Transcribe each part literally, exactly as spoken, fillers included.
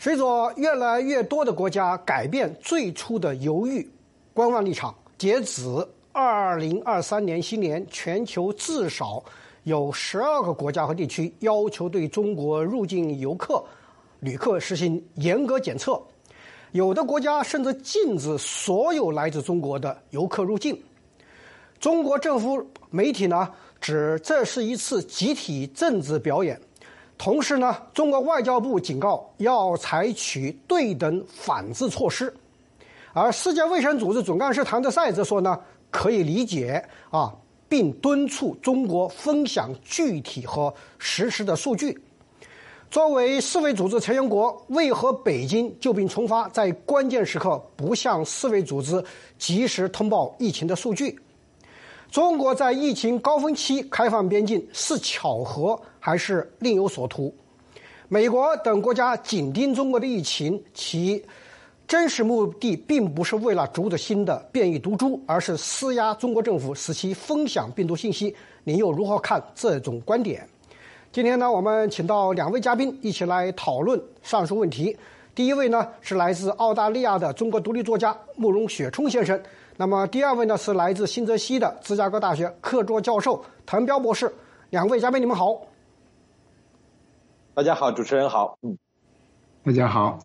随着越来越多的国家改变最初的犹豫观望立场，截止二零二三年新年，全球至少有十二个国家和地区要求对中国入境游客、旅客实行严格检测，有的国家甚至禁止所有来自中国的游客入境。中国政府媒体呢指这是一次集体政治表演。同时呢，中国外交部警告要采取对等反制措施，而世界卫生组织总干事谭德赛则说呢，可以理解啊，并敦促中国分享具体和实时的数据。作为世卫组织成员国，为何北京旧病重发，在关键时刻不向世卫组织及时通报疫情的数据？中国在疫情高峰期开放边境是巧合还是另有所图？美国等国家紧盯中国的疫情，其真实目的并不是为了阻止新的变异毒株，而是施压中国政府使其分享病毒信息。您又如何看这种观点？今天呢，我们请到两位嘉宾一起来讨论上述问题。第一位呢是来自澳大利亚的中国独立作家慕容雪冲先生。那么第二位呢是来自新泽西的芝加哥大学客座教授滕彪博士。两位嘉宾你们好。 大家好，主持人好。嗯， 大家好。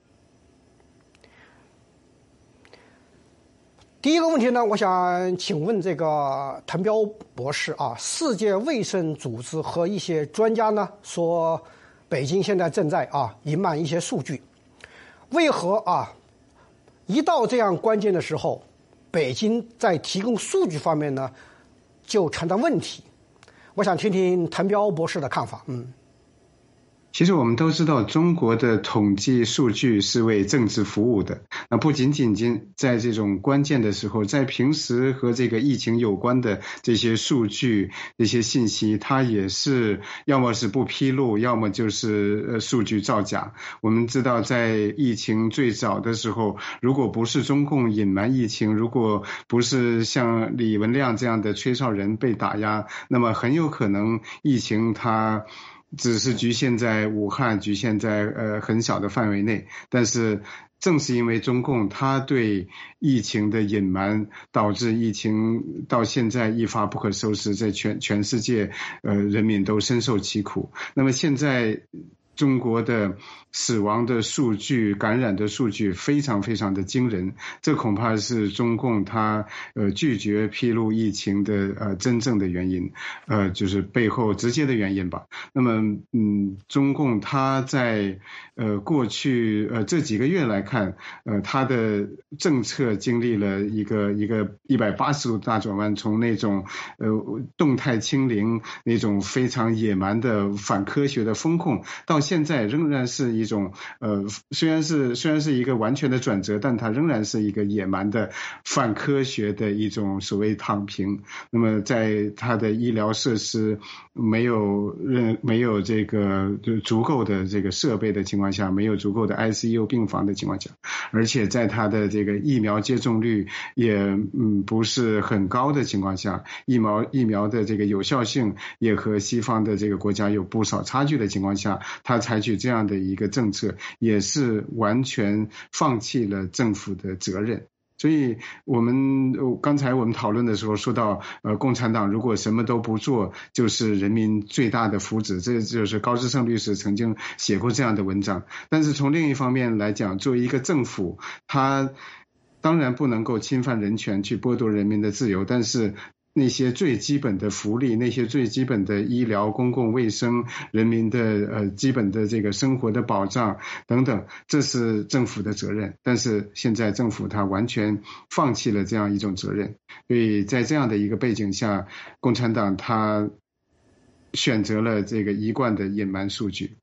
第一个问题呢，我想请问这个滕彪博士啊，世界卫生组织和一些专家呢说，北京现在正在啊隐瞒一些数据，为何啊一到这样关键的时候，北京在提供数据方面呢就存在问题？我想听听滕彪博士的看法。嗯。 其实我们都知道，中国的统计数据是为政治服务的。那不仅仅仅在这种关键的时候，在平时和这个疫情有关的这些数据、这些信息，它也是要么是不披露，要么就是呃数据造假。我们知道，在疫情最早的时候，如果不是中共隐瞒疫情，如果不是像李文亮这样的吹哨人被打压，那么很有可能疫情它只是局限在武汉，局限在呃很小的范围内。但是正是因为中共他对疫情的隐瞒，导致疫情到现在一发不可收拾，在全全世界呃人民都深受其苦。那么现在中国的死亡的数据、感染的数据非常非常的惊人，这恐怕是中共他呃拒绝披露疫情的呃真正的原因，呃就是背后直接的原因吧。那么嗯，中共他在呃过去呃这几个月来看，呃他的政策经历了一个一个一百八十度大转弯，从那种呃动态清零那种非常野蛮的反科学的风控，到现在仍然是一种呃，虽然是虽然是一个完全的转折，但它仍然是一个野蛮的反科学的一种所谓躺平。那么在它的医疗设施没有任没有这个足够的这个设备的情况下，没有足够的 I C U 病房的情况下，而且在它的这个疫苗接种率也嗯不是很高的情况下，疫苗疫苗的这个有效性也和西方的这个国家有不少差距的情况下，它采取这样的一个政策，也是完全放弃了政府的责任。所以我们刚才我们讨论的时候说到，呃，共产党如果什么都不做，就是人民最大的福祉，这就是高志胜律师曾经写过这样的文章。但是从另一方面来讲，作为一个政府，他当然不能够侵犯人权，去剥夺人民的自由，但是那些最基本的福利，那些最基本的医疗、公共卫生、人民的呃基本的这个生活的保障等等，这是政府的责任。但是现在政府它完全放弃了这样一种责任，所以在这样的一个背景下，共产党它选择了这个一贯的隐瞒数据。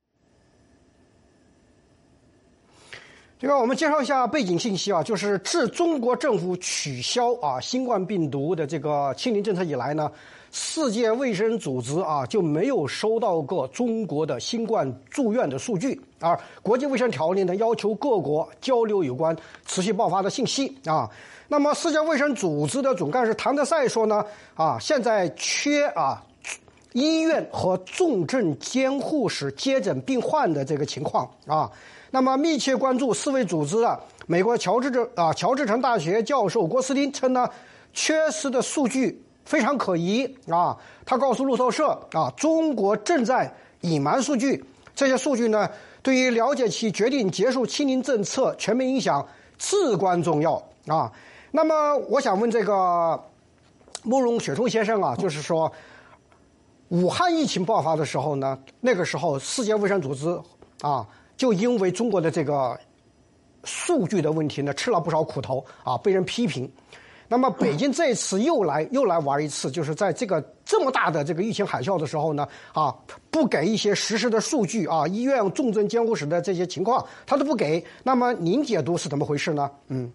这个我们介绍一下背景信息啊，就是自中国政府取消啊新冠病毒的这个清零政策以来呢，世界卫生组织啊就没有收到过中国的新冠住院的数据，而国际卫生条例呢要求各国交流有关持续爆发的信息啊。那么世界卫生组织的总干事谭德赛说呢，啊现在缺啊医院和重症监护室接诊病患的这个情况啊。那么密切关注世卫组织的美国乔治啊乔治城大学教授郭斯汀称呢，缺失的数据非常可疑啊。他告诉路透社啊，中国正在隐瞒数据，这些数据呢，对于了解其决定结束清零政策全面影响至关重要啊。那么我想问这个慕容雪冲先生啊，就是说，武汉疫情爆发的时候呢，那个时候世界卫生组织啊，就因为中国的这个数据的问题呢，吃了不少苦头啊，被人批评。那么北京这次又来又来玩一次，就是在这个这么大的这个疫情海啸的时候呢，啊，不给一些实时的数据啊，医院重症监护室的这些情况，他都不给。那么您解读是怎么回事呢？嗯，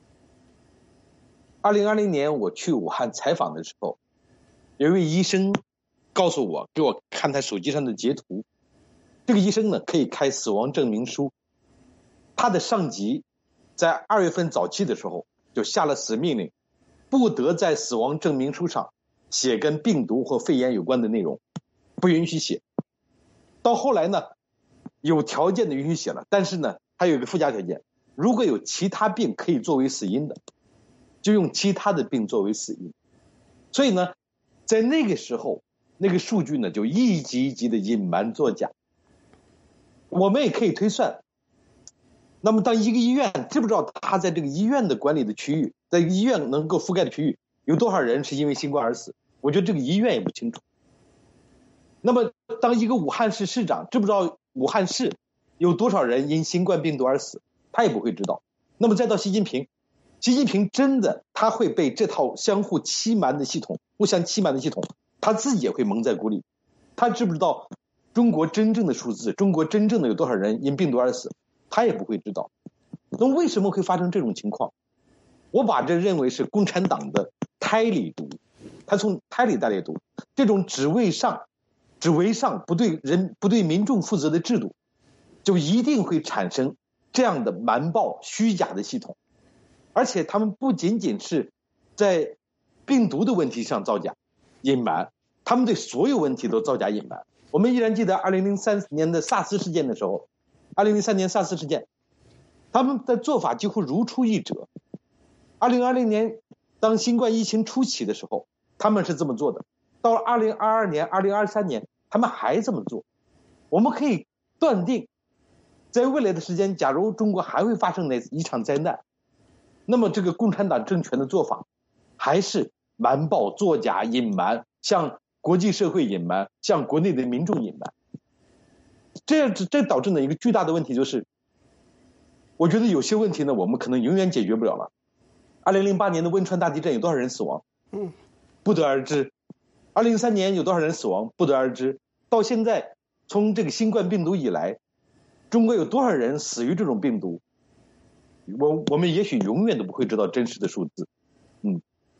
二零二零年我去武汉采访的时候，有一位医生告诉我，给我看他手机上的截图。这个医生呢，可以开死亡证明书。他的上级在二月份早期的时候就下了死命令，不得在死亡证明书上写跟病毒或肺炎有关的内容，不允许写。到后来呢，有条件的允许写了，但是呢，还有一个附加条件，如果有其他病可以作为死因的，就用其他的病作为死因。所以呢，在那个时候，那个数据呢就一级一级的隐瞒作假。我们也可以推算，那么当一个医院知不知道他在这个医院的管理的区域，在医院能够覆盖的区域有多少人是因为新冠而死，我觉得这个医院也不清楚。那么当一个武汉市市长知不知道武汉市有多少人因新冠病毒而死，他也不会知道。那么再到习近平，习近平真的他会被这套相互欺瞒的系统，互相欺瞒的系统，他自己也会蒙在鼓里。他知不知道中国真正的数字，中国真正的有多少人因病毒而死，他也不会知道。那为什么会发生这种情况？我把这认为是共产党的胎里毒，他从胎里带来毒，这种只为上只为上不对人不对民众负责的制度，就一定会产生这样的瞒报虚假的系统。而且他们不仅仅是在病毒的问题上造假隐瞒，他们对所有问题都造假隐瞒。我们依然记得二零零三年的萨斯事件的时候，二零零三年萨斯事件，他们的做法几乎如出一辙。二零二零年当新冠疫情初起的时候，他们是这么做的，到了二零二二年二零二三年他们还这么做。我们可以断定，在未来的时间，假如中国还会发生一场灾难，那么这个共产党政权的做法还是瞒报作假隐瞒，向国际社会隐瞒，向国内的民众隐瞒。这这导致了一个巨大的问题，就是我觉得有些问题呢，我们可能永远解决不了了。二零零八年的汶川大地震有多少人死亡？嗯，不得而知。二零零三年有多少人死亡？不得而知。到现在，从这个新冠病毒以来，中国有多少人死于这种病毒？我我们也许永远都不会知道真实的数字。嗯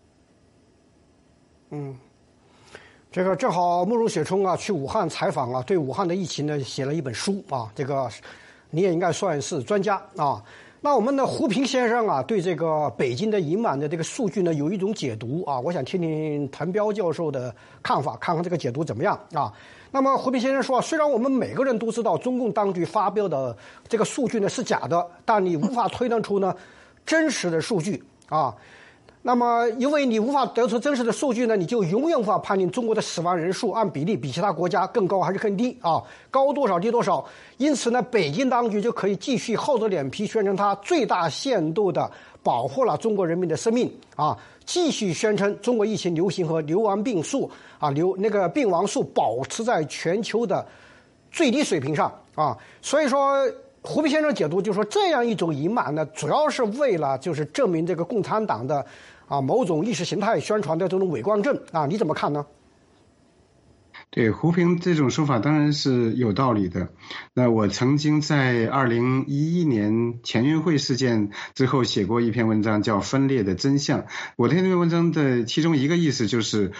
嗯。这个正好慕容雪冲啊去武汉采访啊，对武汉的疫情呢写了一本书啊，这个你也应该算是专家啊。那我们的胡平先生啊，对这个北京的隐瞒的这个数据呢有一种解读啊，我想听听谭彪教授的看法，看看这个解读怎么样啊。那么胡平先生说，虽然我们每个人都知道中共当局发表的这个数据呢是假的，但你无法推断出呢真实的数据啊。那么，因为你无法得出真实的数据呢，你就永远无法判定中国的死亡人数按比例比其他国家更高还是更低啊，高多少低多少。因此呢，北京当局就可以继续厚着脸皮宣称它最大限度的保护了中国人民的生命啊，继续宣称中国疫情流行和流亡病数啊流那个病亡数保持在全球的最低水平上啊。所以说，胡平先生解读就是说，这样一种隐瞒呢，主要是为了就是证明这个共产党的啊某种意识形态宣传的这种伪光正啊，你怎么看呢？ 对，胡平这种说法当然是有道理的。那我曾经在二零一一年前运会事件之后写过一篇文章，叫《分裂的真相》。我的那篇文章的其中一个意思就是，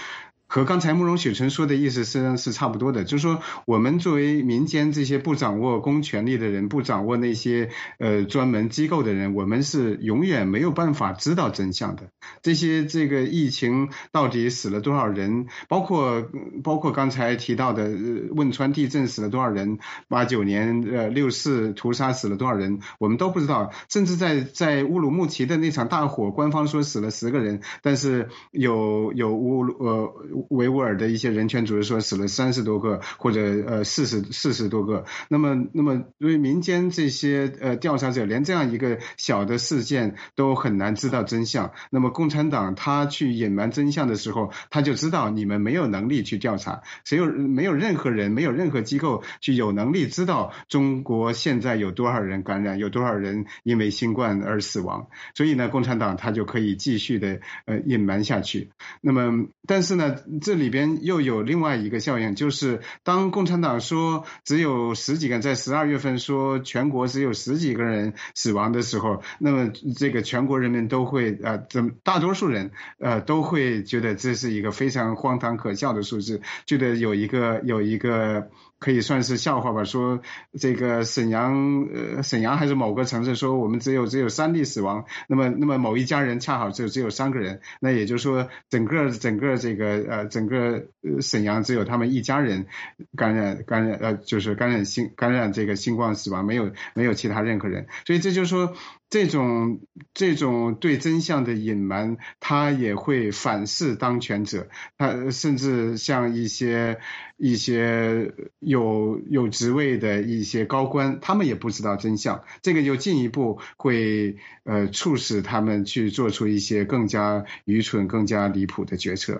和刚才慕容雪纯说的意思实际上是差不多的，就是说我们作为民间这些不掌握公权力的人，不掌握那些呃专门机构的人，我们是永远没有办法知道真相的。这些这个疫情到底死了多少人，包括包括刚才提到的、呃、汶川地震死了多少人，八九年呃六四屠杀死了多少人，我们都不知道。甚至在在乌鲁木齐的那场大火，官方说死了十个人，但是有有乌呃维吾尔的一些人权组织说死了三十多个，或者呃四十四十多个。那么那么对于民间这些呃调查者，连这样一个小的事件都很难知道真相。那么共产党他去隐瞒真相的时候，他就知道你们没有能力去调查，谁有没有任何人，没有任何机构去有能力知道中国现在有多少人感染，有多少人因为新冠而死亡。所以呢，共产党他就可以继续的呃隐瞒下去。那么但是呢，这里边又有另外一个效应，就是当共产党说只有十几个人，在十二月份说全国只有十几个人死亡的时候，那么这个全国人民都会呃，大多数人呃都会觉得这是一个非常荒唐可笑的数字，觉得有一个有一个可以算是笑话吧，说这个沈阳呃沈阳还是某个城市说我们只有只有三例死亡，那么那么某一家人恰好就只有三个人，那也就是说整个整个这个呃整个呃沈阳只有他们一家人感染感染呃就是感染新感染这个新冠死亡，没有没有其他任何人。所以这就是说这种这种对真相的隐瞒，它也会反噬当权者，它甚至像一些一些有有职位的一些高官，他们也不知道真相，这个就进一步会呃促使他们去做出一些更加愚蠢、更加离谱的决策。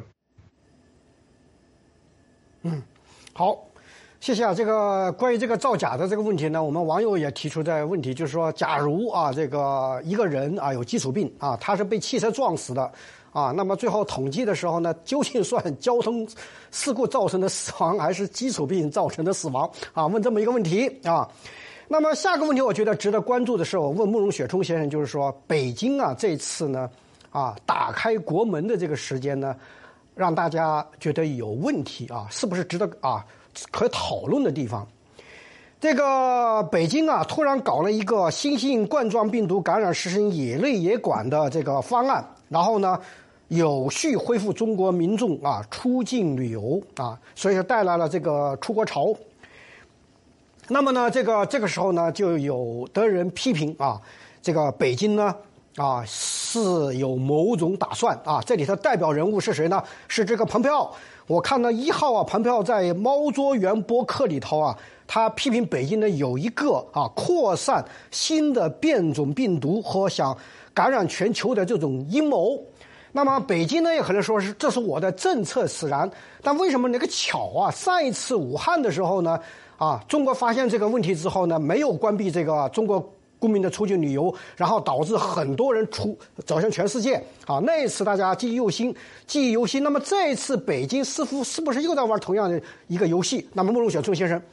嗯，好。谢谢啊，这个关于这个造假的这个问题呢，我们网友也提出的问题，就是说，假如啊，这个一个人啊有基础病啊，他是被汽车撞死的啊，那么最后统计的时候呢，究竟算交通事故造成的死亡，还是基础病造成的死亡啊？问这么一个问题啊。那么下个问题，我觉得值得关注的是，我问慕容雪冲先生，就是说，北京啊这次呢啊打开国门的这个时间呢，让大家觉得有问题啊，是不是值得啊？可讨论的地方，这个北京啊，突然搞了一个新型冠状病毒感染实行野内野管的这个方案，然后呢，有序恢复中国民众啊出境旅游啊，所以说带来了这个出国潮。那么呢，这个这个时候呢，就有的人批评啊，这个北京呢啊是有某种打算啊，这里头代表人物是谁呢？是这个蓬佩奥。我看到一号啊，蓬佩奥在猫桌园播客里头啊，他批评北京呢有一个啊扩散新的变种病毒和想感染全球的这种阴谋。那么北京呢也可能说是这是我的政策使然，但为什么那个巧啊？上一次武汉的时候呢，啊，中国发现这个问题之后呢，没有关闭这个中国公民的出境旅游，然后导致很多人出走向全世界啊！那一次大家记忆犹新，记忆犹新。那么这一次北京似乎是不是又在玩同样的一个游戏？那么慕容雪冲先生，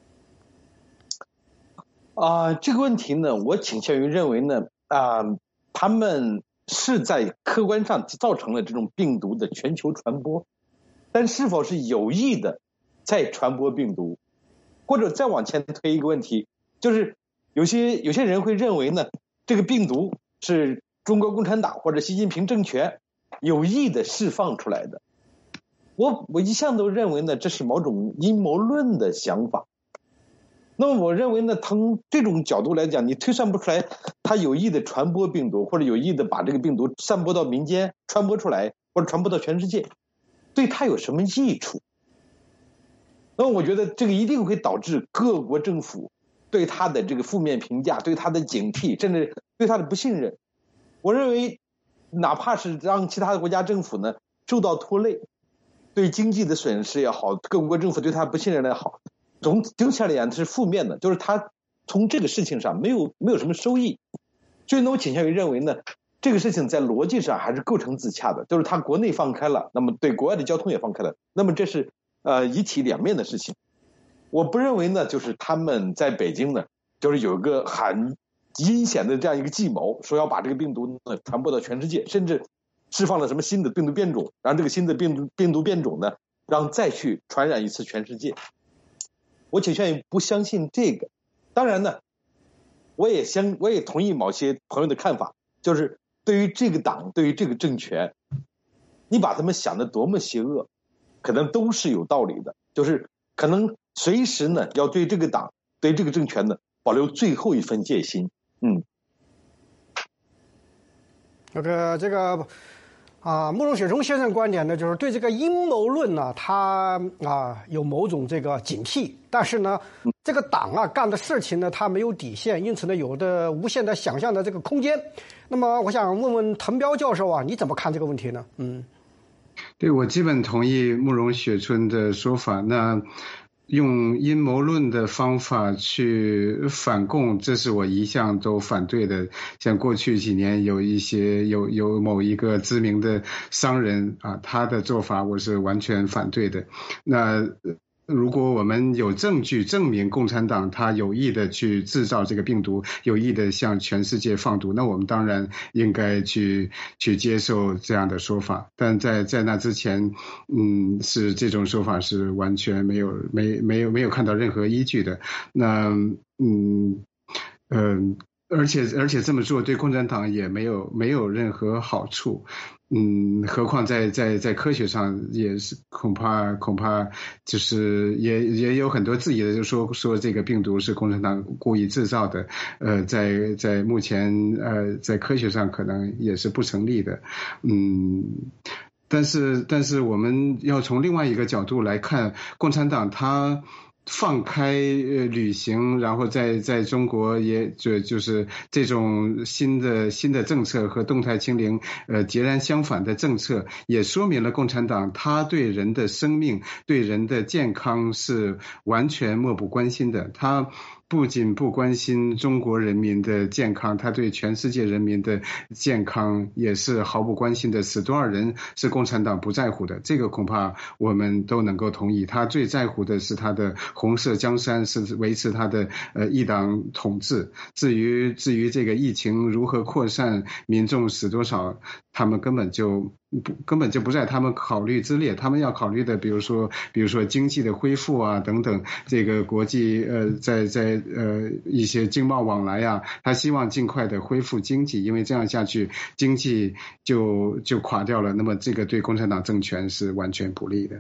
啊、呃，这个问题呢，我倾向于认为呢，啊、呃，他们是在客观上造成了这种病毒的全球传播，但是否是有意的在传播病毒，或者再往前推一个问题，就是。有些有些人会认为呢，这个病毒是中国共产党或者习近平政权有意的释放出来的。我我一向都认为呢，这是某种阴谋论的想法。那么我认为呢，从这种角度来讲，你推算不出来他有意的传播病毒，或者有意的把这个病毒散播到民间、传播出来，或者传播到全世界，对他有什么益处？那么我觉得这个一定会导致各国政府对他的这个负面评价，对他的警惕，甚至对他的不信任。我认为哪怕是让其他的国家政府呢受到拖累，对经济的损失也好，各国政府对他不信任也好，总总体而言是负面的，就是他从这个事情上没有没有什么收益。所以呢，我倾向于认为呢，这个事情在逻辑上还是构成自洽的，就是他国内放开了，那么对国外的交通也放开了，那么这是呃一体两面的事情。我不认为呢，就是他们在北京呢，就是有一个很阴险的这样一个计谋，说要把这个病毒呢传播到全世界，甚至释放了什么新的病毒变种，然后这个新的病毒病毒变种呢，让再去传染一次全世界。我倾向于不相信这个。当然呢，我也相我也同意某些朋友的看法，就是对于这个党，对于这个政权，你把他们想的多么邪恶，可能都是有道理的，就是可能随时呢要对这个党、对这个政权呢保留最后一份戒心。嗯， 这个这个啊，慕容雪虫先生观点呢，就是对这个阴谋论呢，他啊有某种这个警惕，但是呢，这个党啊干的事情呢，他没有底线，因此呢，有的无限的想象的这个空间。那么，我想问问滕彪教授啊，你怎么看这个问题呢？嗯， 对，我基本同意慕容雪春的说法。那用阴谋论的方法去反共，这是我一向都反对的。像过去几年有一些有有某一个知名的商人啊，他的做法我是完全反对的。那如果我们有证据证明共产党他有意的去制造这个病毒，有意的向全世界放毒，那我们当然应该去去接受这样的说法。但在在那之前，嗯，是这种说法是完全没有没没有没有看到任何依据的。那嗯嗯、呃，而且而且这么做对共产党也没有没有任何好处。嗯，何况在在在科学上也是恐怕恐怕就是也也有很多质疑的，就说说这个病毒是共产党故意制造的，呃，在在目前呃在科学上可能也是不成立的，嗯。但是但是我们要从另外一个角度来看，共产党它放开呃旅行，然后在在中国也就就是这种新的新的政策和动态清零呃截然相反的政策，也说明了共产党他对人的生命、对人的健康是完全漠不关心的。他不仅不关心中国人民的健康，他对全世界人民的健康也是毫不关心的。死多少人是共产党不在乎的，这个恐怕我们都能够同意。他最在乎的是他的红色江山，是维持他的呃一党统治。至于至于这个疫情如何扩散，民众死多少，他们根本就不根本就不在他们考虑之列。他们要考虑的，比如说比如说经济的恢复啊等等，这个国际呃在在呃一些经贸往来啊，他希望尽快的恢复经济，因为这样下去经济就就垮掉了，那么这个对共产党政权是完全不利的。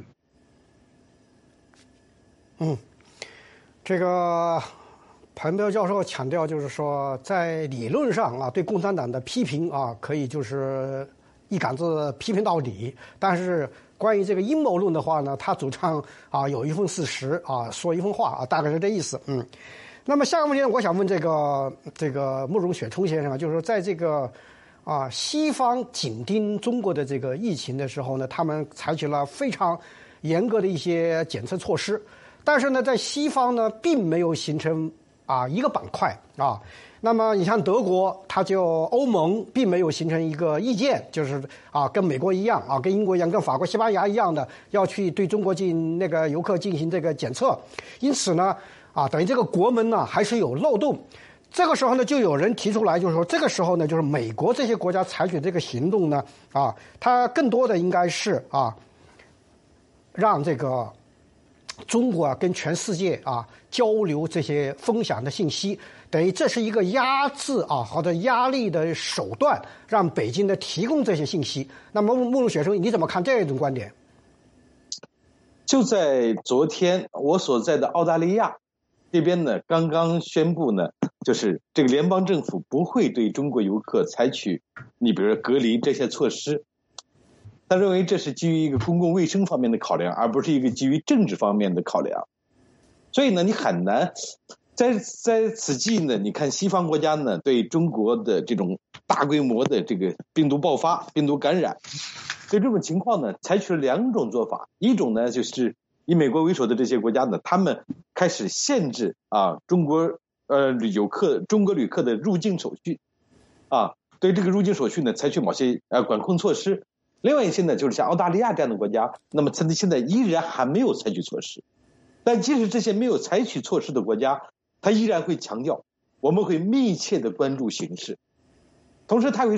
嗯，这个彭彪教授强调，就是说，在理论上啊，对共产党的批评啊，可以就是一竿子批评到底。但是关于这个阴谋论的话呢，他主张啊有一份事实啊，说一份话啊，大概是这意思。嗯，那么下个问题，我想问这个这个慕容雪冲先生啊，就是说，在这个啊西方紧盯中国的这个疫情的时候呢，他们采取了非常严格的一些检测措施。但是呢，在西方呢，并没有形成啊一个板块啊。那么你像德国，它就欧盟并没有形成一个意见，就是啊跟美国一样啊，跟英国一样，跟法国、西班牙一样的，要去对中国进那个游客进行这个检测。因此呢，啊等于这个国门呢还是有漏洞。这个时候呢，就有人提出来，就是说这个时候呢，就是美国这些国家采取这个行动呢，啊，它更多的应该是啊，让这个中国啊跟全世界啊交流这些分享的信息，等于这是一个压制啊或者压力的手段，让北京的提供这些信息。那么慕容雪生，你怎么看这种观点？ 就在昨天，我所在的澳大利亚这边呢，刚刚宣布呢，就是这个联邦政府不会对中国游客采取你比如说隔离这些措施。他认为这是基于一个公共卫生方面的考量，而不是一个基于政治方面的考量。所以呢，你很难在在此际呢，你看西方国家呢对中国的这种大规模的这个病毒爆发、病毒感染，对这种情况呢，采取了两种做法。一种呢，就是以美国为首的这些国家呢，他们开始限制啊中国呃游客、中国旅客的入境手续，啊，对这个入境手续呢采取某些呃管控措施。另外一些呢，就是像澳大利亚这样的国家，那么他们现在依然还没有采取措施。但即使这些没有采取措施的国家，他依然会强调我们会密切的关注形势。同时他会说，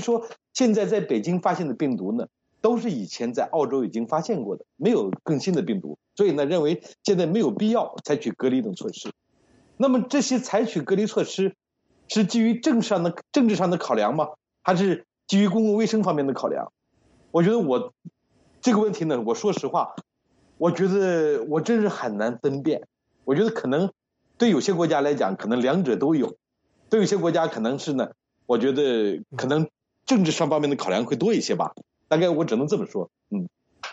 现在在北京发现的病毒呢，都是以前在澳洲已经发现过的，没有更新的病毒，所以呢，认为现在没有必要采取隔离等措施。那么这些采取隔离措施，是基于政治上的政治上的考量吗？还是基于公共卫生方面的考量？我觉得我这个问题呢，我说实话，我觉得我真是很难分辨。我觉得可能对有些国家来讲，可能两者都有；对有些国家可能是呢，我觉得可能政治上方面的考量会多一些吧。大概我只能这么说。嗯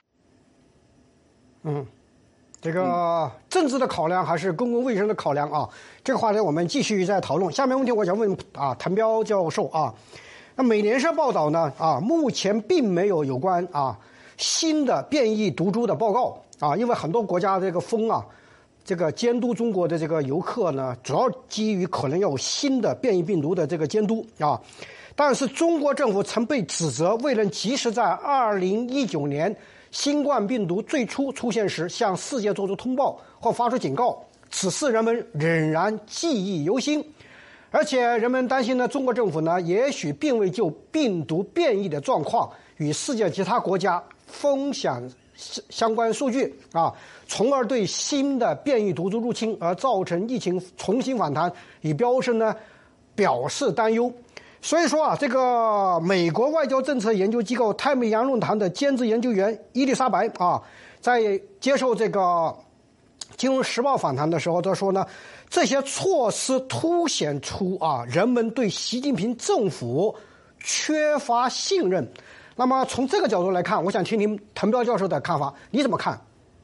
嗯。这个政治的考量还是公共卫生的考量啊？这个话题我们继续再讨论。下面问题我想问啊，谭彪教授啊，那美联社报道呢啊，目前并没有有关啊新的变异毒株的报告啊，因为很多国家这个封啊，这个监督中国的这个游客呢，主要基于可能有新的变异病毒的这个监督啊。但是中国政府曾被指责未能及时在二零一九年新冠病毒最初出现时向世界做出通报或发出警告，此事人们仍然记忆犹新。而且人们担心呢，中国政府呢，也许并未就病毒变异的状况与世界其他国家分享相关数据啊，从而对新的变异毒株入侵而造成疫情重新反弹与飙升呢表示担忧。所以说啊，这个美国外交政策研究机构太平洋论坛的兼职研究员伊丽莎白啊，在接受这个《金融时报》访谈的时候，他说呢，这些措施凸显出啊人们对习近平政府缺乏信任。那么从这个角度来看，我想听听滕彪教授的看法，你怎么看？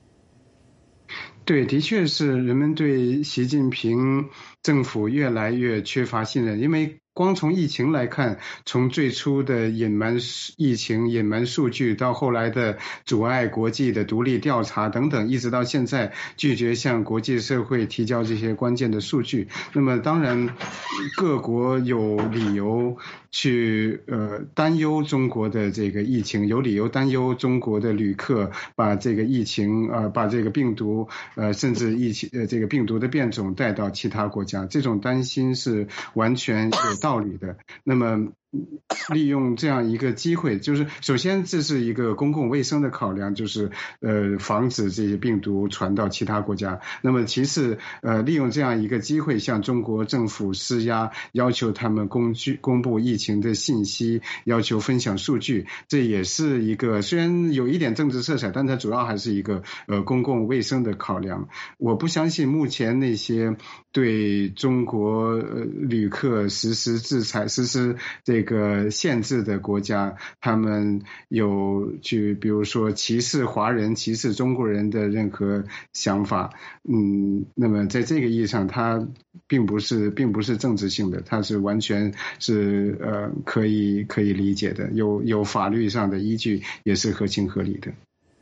对，的确是人们对习近平政府越来越缺乏信任，因为光从疫情来看，从最初的隐瞒疫情、隐瞒数据，到后来的阻碍国际的独立调查等等，一直到现在拒绝向国际社会提交这些关键的数据。那么当然，各国有理由去呃担忧中国的这个疫情，有理由担忧中国的旅客把这个疫情呃把这个病毒呃甚至疫情呃这个病毒的变种带到其他国家，这种担心是完全有道理的。那么利用这样一个机会，就是首先这是一个公共卫生的考量，就是呃防止这些病毒传到其他国家。那么其次，呃利用这样一个机会向中国政府施压，要求他们公居公布疫情的信息，要求分享数据，这也是一个虽然有一点政治色彩，但它主要还是一个呃公共卫生的考量。我不相信目前那些对中国呃旅客实施制裁、实施这个这个限制的国家，他们有去比如说歧视华人、歧视中国人的任何想法。嗯，那么在这个意义上，它并不是并不是政治性的，它是完全是呃可以可以理解的，有有法律上的依据，也是合情合理的。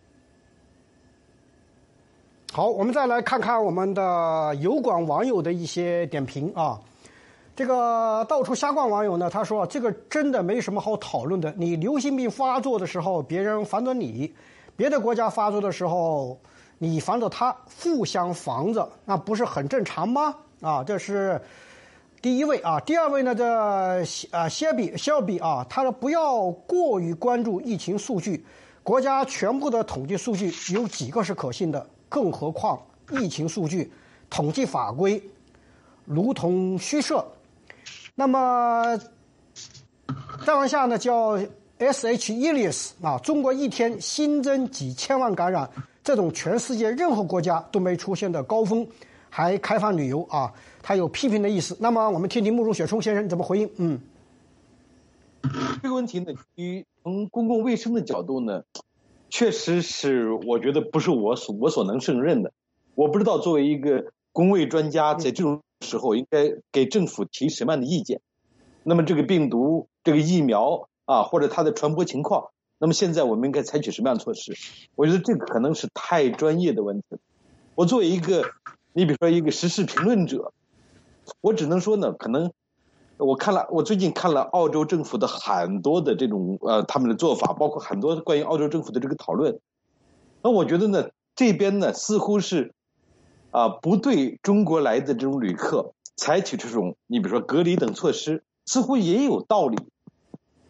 好，我们再来看看我们的油管网友的一些点评啊。这个到处瞎逛网友呢，他说这个真的没什么好讨论的。你流行病发作的时候，别人防着你；别的国家发作的时候，你防着他，互相防着，那不是很正常吗？啊，这是第一位啊。第二位呢，这啊谢比肖比啊，他说不要过于关注疫情数据，国家全部的统计数据有几个是可信的？更何况疫情数据，统计法规如同虚设。那么再往下呢，叫 S H Elias 啊，中国一天新增几千万感染，这种全世界任何国家都没出现的高峰，还开放旅游啊，他有批评的意思。那么我们听听慕容雪冲先生怎么回应。嗯， 这个问题呢，于从公共卫生的角度呢，确实是我觉得不是我所我所能胜任的。我不知道作为一个公卫专家，在这种时候应该给政府提什么样的意见。那么这个病毒、这个疫苗啊，或者它的传播情况，那么现在我们应该采取什么样的措施？我觉得这个可能是太专业的问题。我作为一个，你比如说一个时事评论者，我只能说呢，可能我看了，我最近看了澳洲政府的很多的这种呃他们的做法，包括很多关于澳洲政府的这个讨论。那我觉得呢，这边呢似乎是啊、呃、不对中国来的这种旅客采取这种你比如说隔离等措施，似乎也有道理。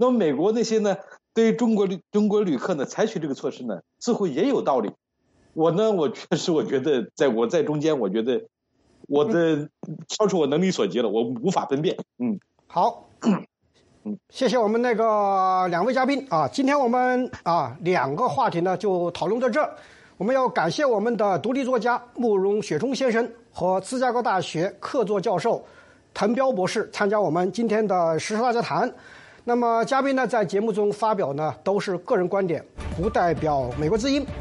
那么美国那些呢，对于中国旅中国旅客呢采取这个措施呢，似乎也有道理。我呢，我确实我觉得在我在中间，我觉得我的超出我能力所及了，我无法分辨。嗯， 好。谢谢我们那个两位嘉宾啊，今天我们啊两个话题呢就讨论到这儿。我们要感谢我们的独立作家慕容雪冲先生和芝加哥大学客座教授滕彪博士参加我们今天的时事大家谈。那么嘉宾呢在节目中发表呢都是个人观点，不代表美国之音。